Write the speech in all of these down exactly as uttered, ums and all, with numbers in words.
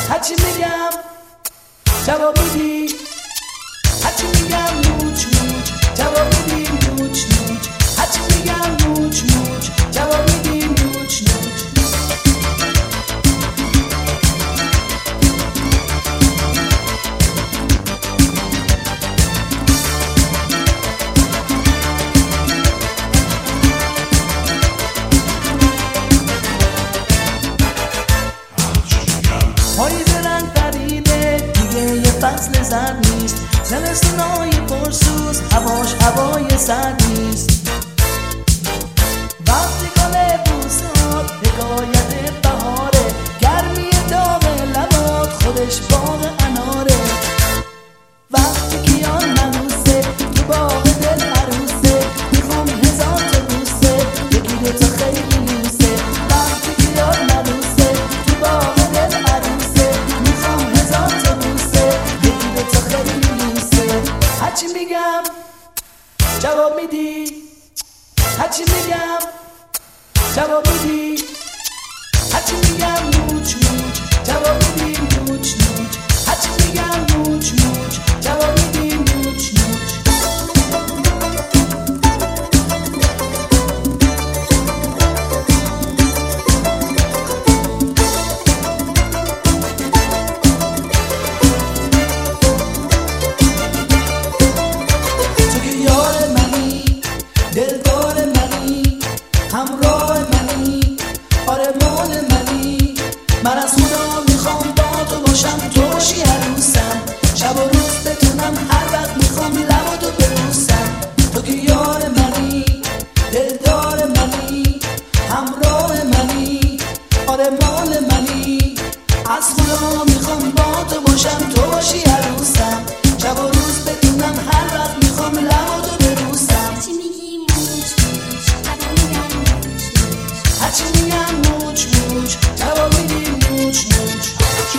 هرچی میگم جواب میدی، هرچی میگم موچ موچ جواب میدی موچ موچ، هرچی میگم موچ موچ جواب میدی موچ موچ. پاییز رنگ پریده دیگه یه فصل زرد نیست، زمستونای پرسوز هواش هوای سرد نیست. وقتی گل بوسات حکایت بهاره، گرمی داغ لبات خودش باغ اناره. وقتی کیان منوسه تو باغ دل عروسه، میخوام هزار تا بوسه بگیره تا خیلی لوسه. وقتی کیان منوسه تو باغ دل عروسه، میخوام هزار تا بوسه بگیره تا خیلی لوسه. هرچی میگم جواب میدی، هرچی میگم جواب میدی، هرچی میگم موچ موچ جواب میدی موچ موچ، هرچی میگم موچ موچ جواب میدی موچ موچ. تو که یار منی، دلدار منی، همراه منی، آرمان منی. من از خدا میخوام با تو باشم، تو باشی عروسم، شب و روز بتونم هر وقت میخوام لباتو ببوسم. تو که یار منی، دلدار منی، همراه منی، آرمان منی. از خدا میخوام با تو باشم، تو باشی عروسم، شب و روز بتونم هر وقت میخوام لباتو ببوسم. هرچی میگی موچ موچ جواب میدم موچ موچ، هرچی میگم موچ موچ جواب میدی موچ موچ.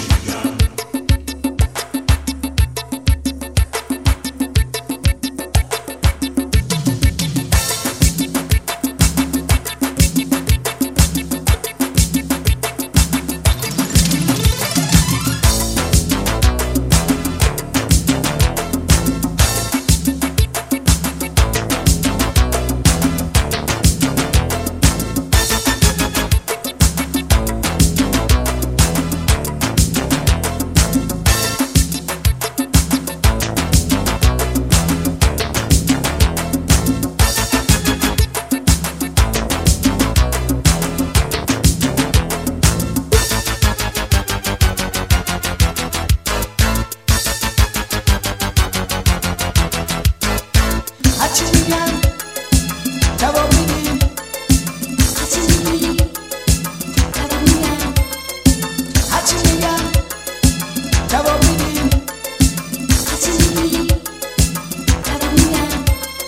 هرچی میگم جواب میدی، هرچی میگی جواب میدم، هرچی میگم جواب میدی. هرچی میگی جواب میدم.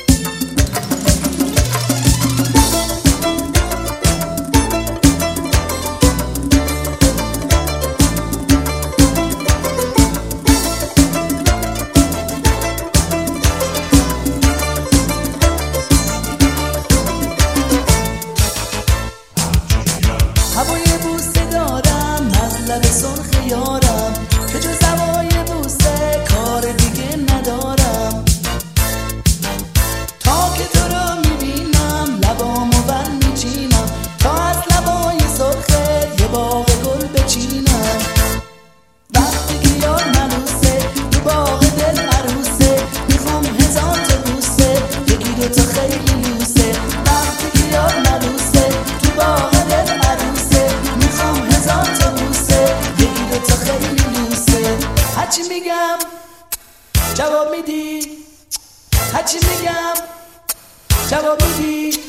هوای بوسه دارم از لب سرخ یارم، که جز هوای بوسه کار دیگه ندارم. تا که تو رو میبینم لبامو بر میچینم، تا از لبای سرخه یه باغ گل بچینم. وقتی که یار منوسه تو باغ دل عروسه، میخوام هزار تا بوسه بگیره تا خیلی لوسه. وقتی که یار منوسه تو باغ دل عروسه، میخوام هزار تا بوسه بگیره تا خیلی لوسه. هرچی میگم جواب میدی، هرچی میگم جواب میدی،